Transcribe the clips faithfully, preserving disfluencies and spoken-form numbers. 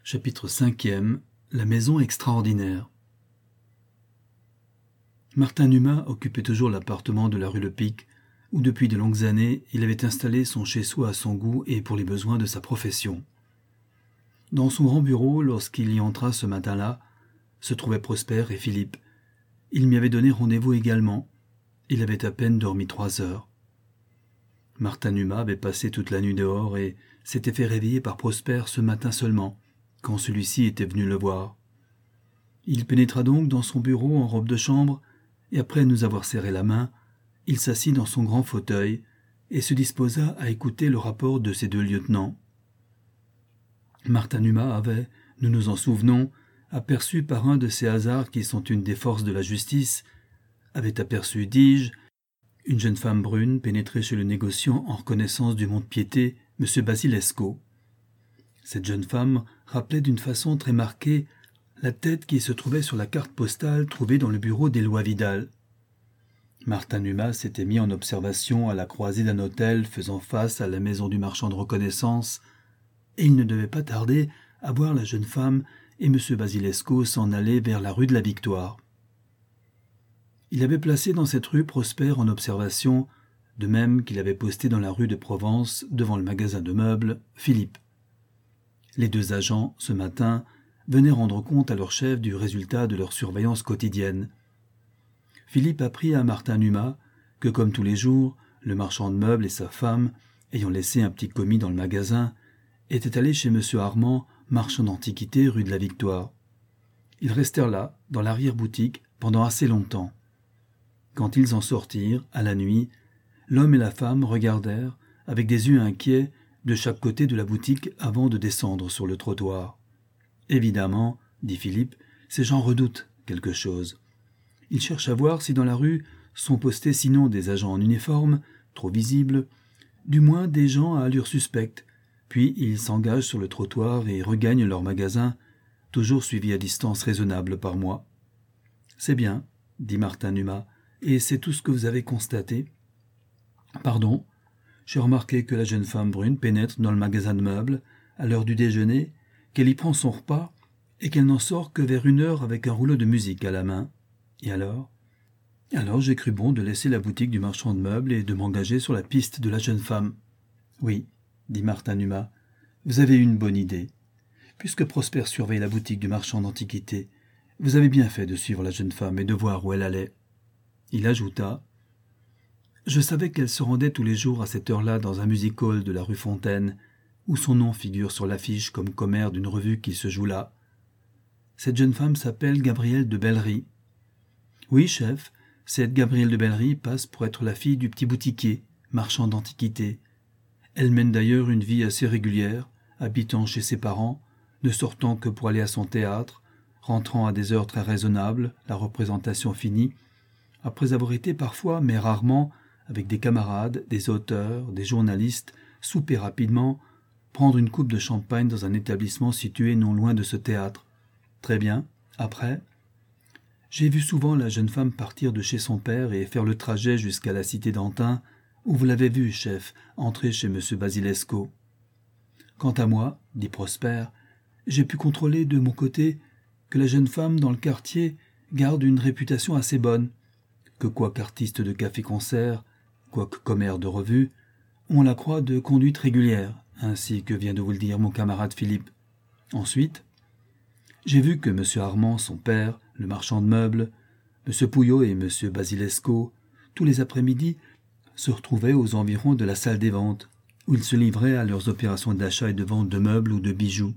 Chapitre cinquième. La maison extraordinaire. Martin Numa occupait toujours l'appartement de la rue Le Pic, où depuis de longues années il avait installé son chez-soi à son goût et pour les besoins de sa profession. Dans son grand bureau, lorsqu'il y entra ce matin-là, se trouvaient Prosper et Philippe. Il m'y avait donné rendez-vous également. Il avait à peine dormi trois heures. Martin Numa avait passé toute la nuit dehors et s'était fait réveiller par Prosper ce matin seulement, quand celui-ci était venu le voir. Il pénétra donc dans son bureau en robe de chambre, et après nous avoir serré la main, il s'assit dans son grand fauteuil et se disposa à écouter le rapport de ses deux lieutenants. Martin Numa avait, nous nous en souvenons, aperçu par un de ces hasards qui sont une des forces de la justice, avait aperçu, dis-je, une jeune femme brune pénétrer chez le négociant en reconnaissance du mont-de-piété, M. Basilesco. Cette jeune femme rappelait d'une façon très marquée la tête qui se trouvait sur la carte postale trouvée dans le bureau d'Éloi Vidal. Martin Numa s'était mis en observation à la croisée d'un hôtel faisant face à la maison du marchand de reconnaissance, et il ne devait pas tarder à voir la jeune femme et M. Basilesco s'en aller vers la rue de la Victoire. Il avait placé dans cette rue Prosper en observation, de même qu'il avait posté dans la rue de Provence, devant le magasin de meubles, Philippe. Les deux agents, ce matin, venaient rendre compte à leur chef du résultat de leur surveillance quotidienne. Philippe apprit à Martin Numa que, comme tous les jours, le marchand de meubles et sa femme, ayant laissé un petit commis dans le magasin, étaient allés chez M. Armand, marchand d'antiquités rue de la Victoire. Ils restèrent là, dans l'arrière-boutique, pendant assez longtemps. Quand ils en sortirent, à la nuit, l'homme et la femme regardèrent, avec des yeux inquiets, de chaque côté de la boutique avant de descendre sur le trottoir. Évidemment, dit Philippe, ces gens redoutent quelque chose. Ils cherchent à voir si dans la rue sont postés sinon des agents en uniforme, trop visibles, du moins des gens à allure suspecte, puis ils s'engagent sur le trottoir et regagnent leur magasin, toujours suivis à distance raisonnable par moi. C'est bien, dit Martin Numa, et c'est tout ce que vous avez constaté. Pardon, j'ai remarqué que la jeune femme brune pénètre dans le magasin de meubles, à l'heure du déjeuner, qu'elle y prend son repas, et qu'elle n'en sort que vers une heure avec un rouleau de musique à la main. Et alors Alors j'ai cru bon de laisser la boutique du marchand de meubles et de m'engager sur la piste de la jeune femme. Oui, dit Martin Numa, vous avez eu une bonne idée. Puisque Prosper surveille la boutique du marchand d'antiquités, vous avez bien fait de suivre la jeune femme et de voir où elle allait. Il ajouta « Je savais qu'elle se rendait tous les jours à cette heure-là dans un music-hall de la rue Fontaine, où son nom figure sur l'affiche comme commère d'une revue qui se joue là. Cette jeune femme s'appelle Gabrielle de Bellery. Oui, chef, cette Gabrielle de Bellery passe pour être la fille du petit boutiquier, marchand d'antiquités. Elle mène d'ailleurs une vie assez régulière, habitant chez ses parents, ne sortant que pour aller à son théâtre, rentrant à des heures très raisonnables, la représentation finie, après avoir été parfois, mais rarement, avec des camarades, des auteurs, des journalistes, souper rapidement, prendre une coupe de champagne dans un établissement situé non loin de ce théâtre. Très bien. Après, j'ai vu souvent la jeune femme partir de chez son père et faire le trajet jusqu'à la cité d'Antin, où vous l'avez vue, chef, entrer chez M. Basilesco. Quant à moi, dit Prosper, j'ai pu contrôler de mon côté que la jeune femme dans le quartier garde une réputation assez bonne, que quoique artiste de café-concert, quoique commère de revue, on la croit de conduite régulière, ainsi que vient de vous le dire mon camarade Philippe. Ensuite, j'ai vu que M. Armand, son père, le marchand de meubles, M. Pouillot et M. Basilesco, tous les après-midi, se retrouvaient aux environs de la salle des ventes, où ils se livraient à leurs opérations d'achat et de vente de meubles ou de bijoux.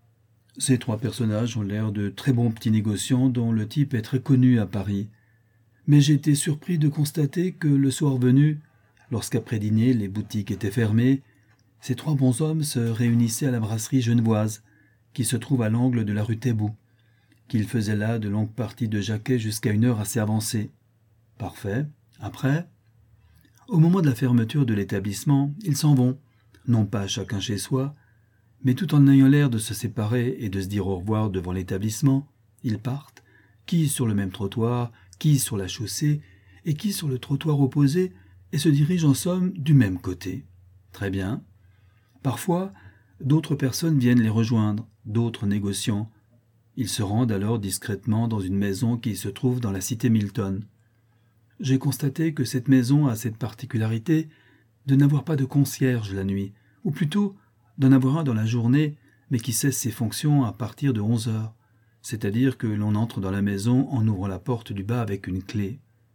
Ces trois personnages ont l'air de très bons petits négociants dont le type est très connu à Paris. Mais j'ai été surpris de constater que, le soir venu, lorsqu'après dîner les boutiques étaient fermées, ces trois bons hommes se réunissaient à la brasserie genevoise, qui se trouve à l'angle de la rue Taitbout, qu'ils faisaient là de longues parties de jaquet jusqu'à une heure assez avancée. Parfait. Après, au moment de la fermeture de l'établissement, ils s'en vont, non pas chacun chez soi, mais tout en ayant l'air de se séparer et de se dire au revoir devant l'établissement, ils partent, qui sur le même trottoir, qui sur la chaussée, et qui sur le trottoir opposé, et se dirigent en somme du même côté. Très bien. Parfois, d'autres personnes viennent les rejoindre, d'autres négociants. Ils se rendent alors discrètement dans une maison qui se trouve dans la cité Milton. J'ai constaté que cette maison a cette particularité de n'avoir pas de concierge la nuit, ou plutôt d'en avoir un dans la journée, mais qui cesse ses fonctions à partir de onze heures, c'est-à-dire que l'on entre dans la maison en ouvrant la porte du bas avec une clé.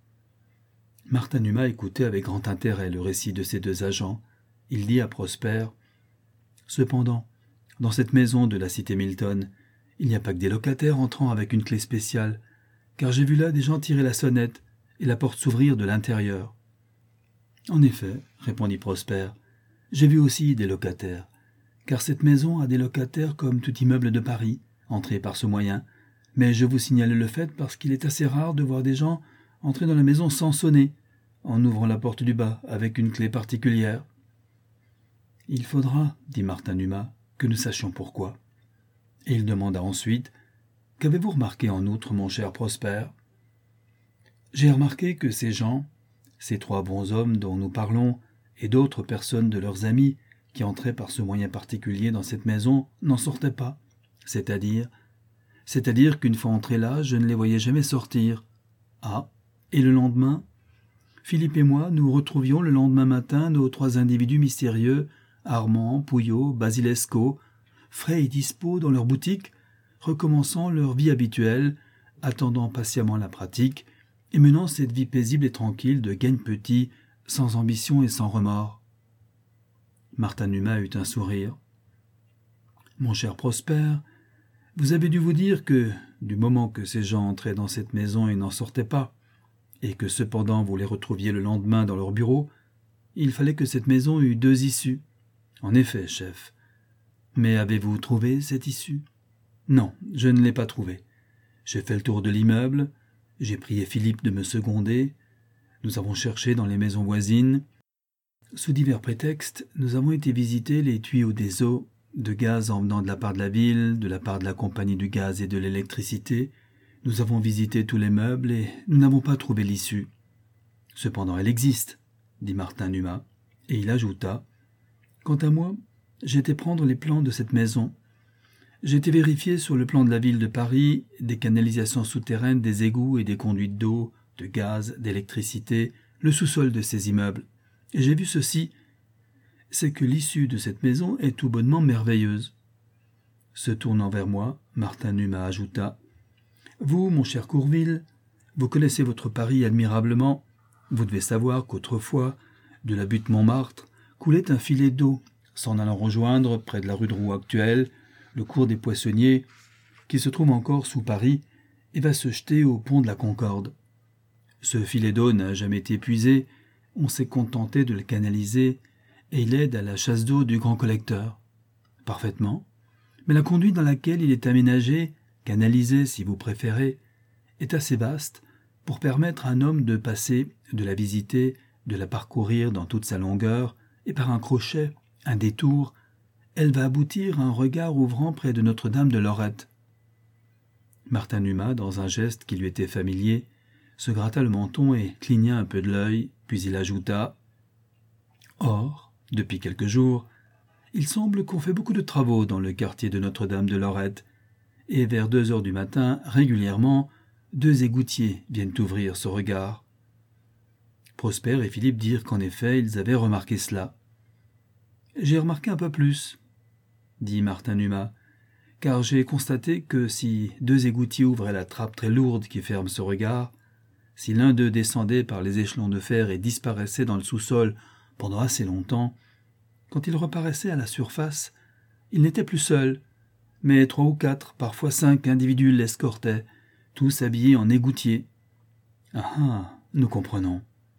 Martin Numa écoutait avec grand intérêt le récit de ces deux agents. Il dit à Prosper « Cependant, dans cette maison de la cité Milton, il n'y a pas que des locataires entrant avec une clé spéciale, car j'ai vu là des gens tirer la sonnette et la porte s'ouvrir de l'intérieur. » « En effet, répondit Prosper, j'ai vu aussi des locataires, car cette maison a des locataires comme tout immeuble de Paris, entrés par ce moyen, mais je vous signale le fait parce qu'il est assez rare de voir des gens entrer dans la maison sans sonner, en ouvrant la porte du bas avec une clé particulière. »« Il faudra, dit Martin Numa, que nous sachions pourquoi. » Et il demanda ensuite « Qu'avez-vous remarqué en outre, mon cher Prosper ?»« J'ai remarqué que ces gens, ces trois bons hommes dont nous parlons, et d'autres personnes de leurs amis qui entraient par ce moyen particulier dans cette maison, n'en sortaient pas, c'est-à-dire, c'est-à-dire qu'une fois entrés là, je ne les voyais jamais sortir. Ah, et le lendemain ? Philippe et moi, nous retrouvions le lendemain matin nos trois individus mystérieux, Armand, Pouillot, Basilesco, frais et dispos dans leur boutique, recommençant leur vie habituelle, attendant patiemment la pratique, et menant cette vie paisible et tranquille de gagne-petit, sans ambition et sans remords. Martin Numa eut un sourire. « Mon cher Prosper, vous avez dû vous dire que, du moment que ces gens entraient dans cette maison et n'en sortaient pas, et que cependant vous les retrouviez le lendemain dans leur bureau, il fallait que cette maison eût deux issues. En effet, chef. Mais avez-vous trouvé cette issue ? Non, je ne l'ai pas trouvée. J'ai fait le tour de l'immeuble, j'ai prié Philippe de me seconder, nous avons cherché dans les maisons voisines. Sous divers prétextes, nous avons été visiter les tuyaux des eaux, de gaz en venant de la part de la ville, de la part de la compagnie du gaz et de l'électricité. Nous avons visité tous les meubles et nous n'avons pas trouvé l'issue. Cependant, elle existe, dit Martin Numa, et il ajouta « Quant à moi, j'ai été prendre les plans de cette maison. J'ai été vérifier sur le plan de la ville de Paris des canalisations souterraines, des égouts et des conduites d'eau, de gaz, d'électricité, le sous-sol de ces immeubles. Et j'ai vu ceci, c'est que l'issue de cette maison est tout bonnement merveilleuse. » Se tournant vers moi, Martin Numa ajouta « Vous, mon cher Courville, vous connaissez votre Paris admirablement. Vous devez savoir qu'autrefois, de la butte Montmartre, coulait un filet d'eau, s'en allant rejoindre, près de la rue de Roux actuelle, le cours des Poissonniers, qui se trouve encore sous Paris, et va se jeter au pont de la Concorde. Ce filet d'eau n'a jamais été épuisé, on s'est contenté de le canaliser, et il aide à la chasse d'eau du grand collecteur. Parfaitement. Mais la conduite dans laquelle il est aménagé, canalisé si vous préférez, est assez vaste pour permettre à un homme de passer, de la visiter, de la parcourir dans toute sa longueur, et par un crochet, un détour, elle va aboutir à un regard ouvrant près de Notre-Dame de Lorette. » Martin Numa, dans un geste qui lui était familier, se gratta le menton et cligna un peu de l'œil, puis il ajouta « Or, depuis quelques jours, il semble qu'on fait beaucoup de travaux dans le quartier de Notre-Dame de Lorette, et vers deux heures du matin, régulièrement, deux égoutiers viennent ouvrir ce regard. » Prosper et Philippe dirent qu'en effet, ils avaient remarqué cela. « J'ai remarqué un peu plus, » dit Martin Numa, « car j'ai constaté que si deux égoutiers ouvraient la trappe très lourde qui ferme ce regard, si l'un d'eux descendait par les échelons de fer et disparaissait dans le sous-sol pendant assez longtemps, quand il reparaissait à la surface, il n'était plus seul, mais trois ou quatre, parfois cinq individus l'escortaient, tous habillés en égoutiers. Ah ah, nous comprenons.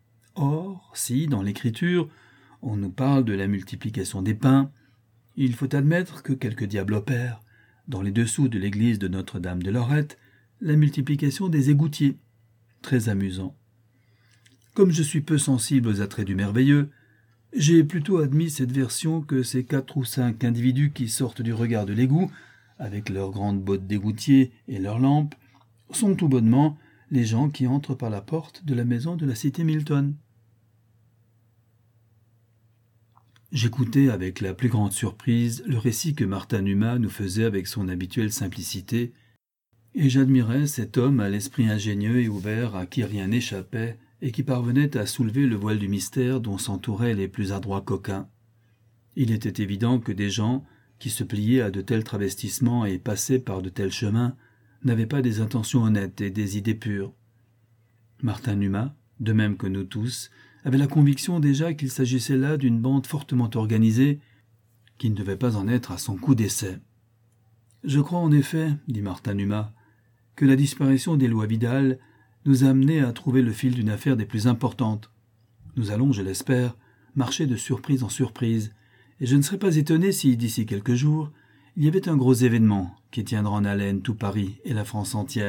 Or, si, dans l'Écriture, on nous parle de la multiplication des pains, il faut admettre que quelque diable opère, dans les dessous de l'église de Notre-Dame de Lorette, la multiplication des égoutiers. Très amusant. Comme je suis peu sensible aux attraits du merveilleux, j'ai plutôt admis cette version que ces quatre ou cinq individus qui sortent du regard de l'égout, avec leurs grandes bottes d'égoutier et leurs lampes, sont tout bonnement les gens qui entrent par la porte de la maison de la cité Milton. J'écoutais avec la plus grande surprise le récit que Martin Numa nous faisait avec son habituelle simplicité, et j'admirais cet homme à l'esprit ingénieux et ouvert à qui rien n'échappait et qui parvenait à soulever le voile du mystère dont s'entouraient les plus adroits coquins. Il était évident que des gens qui se pliaient à de tels travestissements et passaient par de tels chemins n'avaient pas des intentions honnêtes et des idées pures. Martin Numa, de même que nous tous, avait la conviction déjà qu'il s'agissait là d'une bande fortement organisée qui ne devait pas en être à son coup d'essai. « Je crois en effet, dit Martin Numa, que la disparition des lois Vidal nous a amenés à trouver le fil d'une affaire des plus importantes. Nous allons, je l'espère, marcher de surprise en surprise, et je ne serais pas étonné si, d'ici quelques jours, il y avait un gros événement qui tiendra en haleine tout Paris et la France entière. »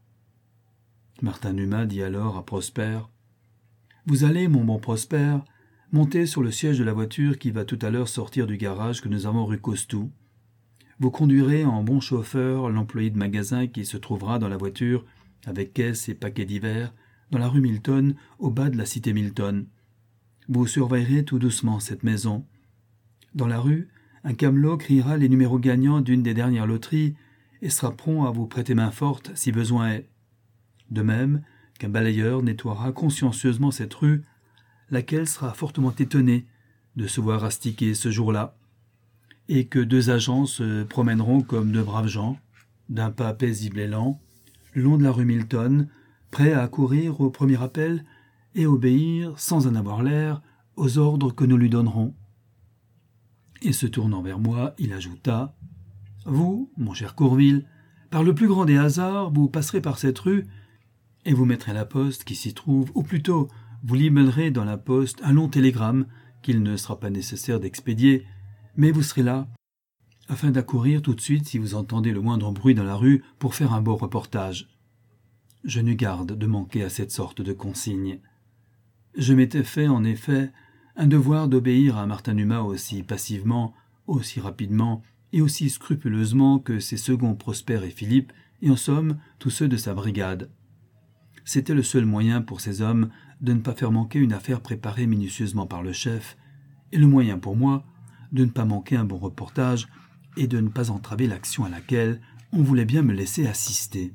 Martin Numa dit alors à Prosper : « Vous allez, mon bon Prosper, monter sur le siège de la voiture qui va tout à l'heure sortir du garage que nous avons rue Costou. Vous conduirez en bon chauffeur l'employé de magasin qui se trouvera dans la voiture avec caisse et paquets divers dans la rue Milton, au bas de la cité Milton. Vous surveillerez tout doucement cette maison. Dans la rue, un camelot criera les numéros gagnants d'une des dernières loteries et sera prompt à vous prêter main forte si besoin est. De même qu'un balayeur nettoiera consciencieusement cette rue, laquelle sera fortement étonnée de se voir astiquer ce jour-là, et que deux agents se promèneront comme de braves gens, d'un pas paisible et lent, le long de la rue Milton, prêts à accourir au premier appel et obéir, sans en avoir l'air, aux ordres que nous lui donnerons. » Et se tournant vers moi, il ajouta : « Vous, mon cher Courville, par le plus grand des hasards, vous passerez par cette rue et vous mettrez la poste qui s'y trouve, ou plutôt, vous limellerez dans la poste un long télégramme qu'il ne sera pas nécessaire d'expédier, mais vous serez là, afin d'accourir tout de suite si vous entendez le moindre bruit dans la rue pour faire un beau reportage. » Je n'eus garde de manquer à cette sorte de consigne. Je m'étais fait, en effet, un devoir d'obéir à Martin Numa aussi passivement, aussi rapidement et aussi scrupuleusement que ses seconds Prosper et Philippe, et en somme tous ceux de sa brigade. C'était le seul moyen pour ces hommes de ne pas faire manquer une affaire préparée minutieusement par le chef, et le moyen pour moi de ne pas manquer un bon reportage et de ne pas entraver l'action à laquelle on voulait bien me laisser assister.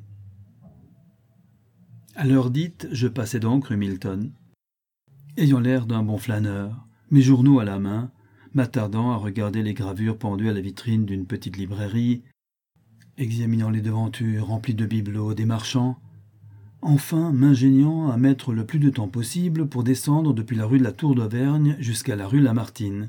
À l'heure dite, je passais donc rue Milton, ayant l'air d'un bon flâneur, mes journaux à la main, m'attardant à regarder les gravures pendues à la vitrine d'une petite librairie, examinant les devantures remplies de bibelots des marchands, enfin m'ingéniant à mettre le plus de temps possible pour descendre depuis la rue de la Tour d'Auvergne jusqu'à la rue Lamartine.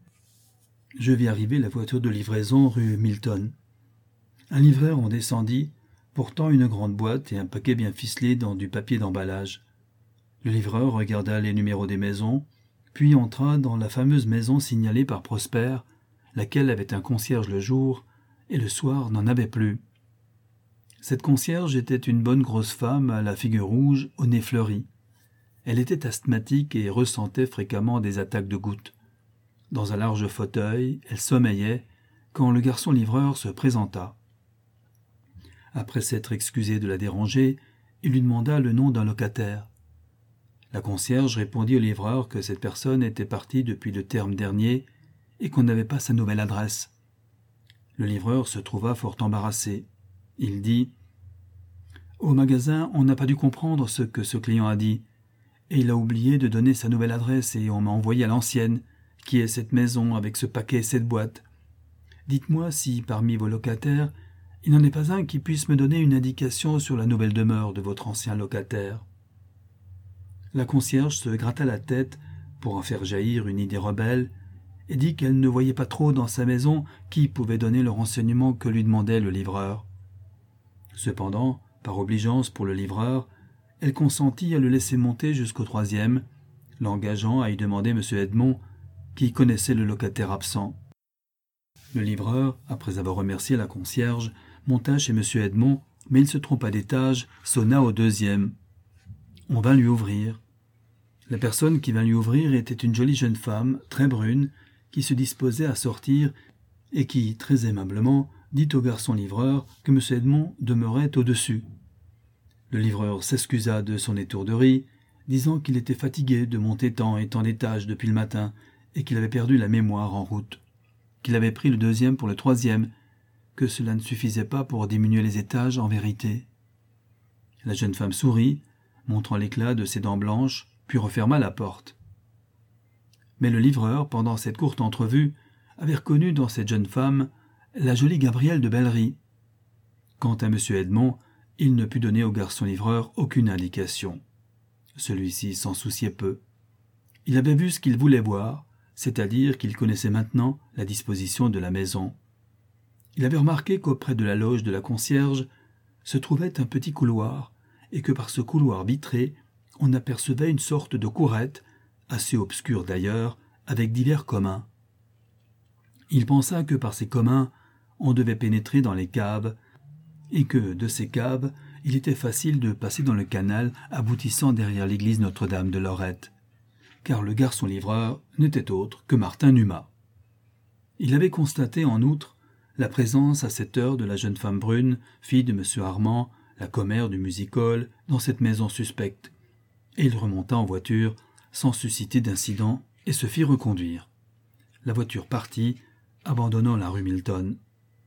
Je vis arriver la voiture de livraison rue Milton. Un livreur en descendit, portant une grande boîte et un paquet bien ficelé dans du papier d'emballage. Le livreur regarda les numéros des maisons, puis entra dans la fameuse maison signalée par Prosper, laquelle avait un concierge le jour et le soir n'en avait plus. Cette concierge était une bonne grosse femme à la figure rouge, au nez fleuri. Elle était asthmatique et ressentait fréquemment des attaques de gouttes. Dans un large fauteuil, elle sommeillait quand le garçon livreur se présenta. Après s'être excusé de la déranger, il lui demanda le nom d'un locataire. La concierge répondit au livreur que cette personne était partie depuis le terme dernier et qu'on n'avait pas sa nouvelle adresse. Le livreur se trouva fort embarrassé. Il dit : « Au magasin, on n'a pas dû comprendre ce que ce client a dit, et il a oublié de donner sa nouvelle adresse et on m'a envoyé à l'ancienne, qui est cette maison avec ce paquet et cette boîte. Dites-moi si, parmi vos locataires, il n'en est pas un qui puisse me donner une indication sur la nouvelle demeure de votre ancien locataire. » La concierge se gratta la tête pour en faire jaillir une idée rebelle et dit qu'elle ne voyait pas trop dans sa maison qui pouvait donner le renseignement que lui demandait le livreur. Cependant, par obligeance pour le livreur, elle consentit à le laisser monter jusqu'au troisième, l'engageant à y demander M. Edmond, qui connaissait le locataire absent. Le livreur, après avoir remercié la concierge, monta chez M. Edmond, mais il se trompa d'étage, sonna au deuxième. On vint lui ouvrir. La personne qui vint lui ouvrir était une jolie jeune femme, très brune, qui se disposait à sortir et qui, très aimablement, dit au garçon livreur que M. Edmond demeurait au-dessus. Le livreur s'excusa de son étourderie, disant qu'il était fatigué de monter tant et tant d'étages depuis le matin et qu'il avait perdu la mémoire en route, qu'il avait pris le deuxième pour le troisième, que cela ne suffisait pas pour diminuer les étages en vérité. La jeune femme sourit, montrant l'éclat de ses dents blanches, puis referma la porte. Mais le livreur, pendant cette courte entrevue, avait reconnu dans cette jeune femme la jolie Gabrielle de Bellery. Quant à M. Edmond, il ne put donner au garçon livreur aucune indication. Celui-ci s'en souciait peu. Il avait vu ce qu'il voulait voir, c'est-à-dire qu'il connaissait maintenant la disposition de la maison. Il avait remarqué qu'auprès de la loge de la concierge se trouvait un petit couloir, et que par ce couloir vitré, on apercevait une sorte de courette, assez obscure d'ailleurs, avec divers communs. Il pensa que par ces communs, on devait pénétrer dans les caves, et que, de ces caves, il était facile de passer dans le canal aboutissant derrière l'église Notre-Dame de Lorette, car le garçon livreur n'était autre que Martin Numa. Il avait constaté, en outre, la présence à cette heure de la jeune femme brune, fille de M. Armand, la commère du music-hall, dans cette maison suspecte, et il remonta en voiture, sans susciter d'incident, et se fit reconduire. La voiture partit, abandonnant la rue Milton.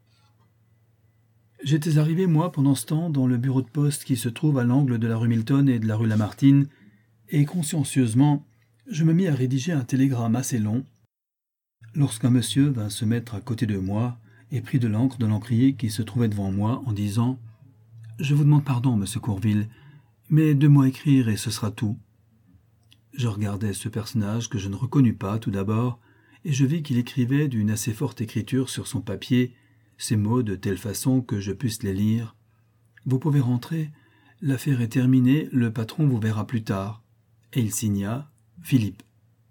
J'étais arrivé, moi, pendant ce temps, dans le bureau de poste qui se trouve à l'angle de la rue Milton et de la rue Lamartine, et consciencieusement, je me mis à rédiger un télégramme assez long, lorsqu'un monsieur vint se mettre à côté de moi et prit de l'encre de l'encrier qui se trouvait devant moi en disant « Je vous demande pardon, monsieur Courville, mais deux mots à écrire et ce sera tout. » Je regardais ce personnage que je ne reconnus pas tout d'abord, et je vis qu'il écrivait d'une assez forte écriture sur son papier ces mots de telle façon que je puisse les lire. « Vous pouvez rentrer, l'affaire est terminée, le patron vous verra plus tard. » Et il signa « Philippe ».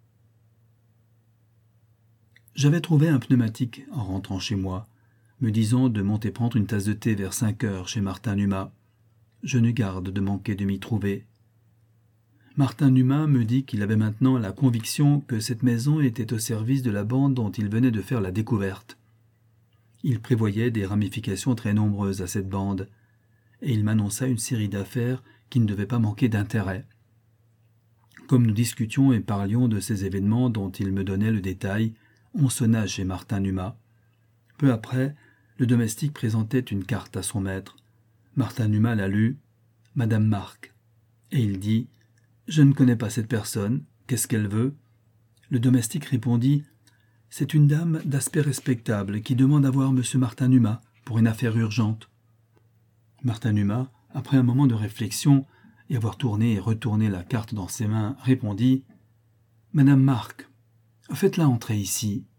J'avais trouvé un pneumatique en rentrant chez moi, me disant de monter prendre une tasse de thé vers cinq heures chez Martin Numa. Je n'eus garde de manquer de m'y trouver. Martin Numa me dit qu'il avait maintenant la conviction que cette maison était au service de la bande dont il venait de faire la découverte. Il prévoyait des ramifications très nombreuses à cette bande, et il m'annonça une série d'affaires qui ne devaient pas manquer d'intérêt. Comme nous discutions et parlions de ces événements dont il me donnait le détail, on sonna chez Martin Numa. Peu après, le domestique présentait une carte à son maître. Martin Numa la lut, « Madame Marc », et il dit « Je ne connais pas cette personne, qu'est-ce qu'elle veut ?» Le domestique répondit « C'est une dame d'aspect respectable qui demande à voir monsieur Martin Numa pour une affaire urgente. » Martin Numa, après un moment de réflexion et avoir tourné et retourné la carte dans ses mains, répondit « Madame Marc, faites-la entrer ici.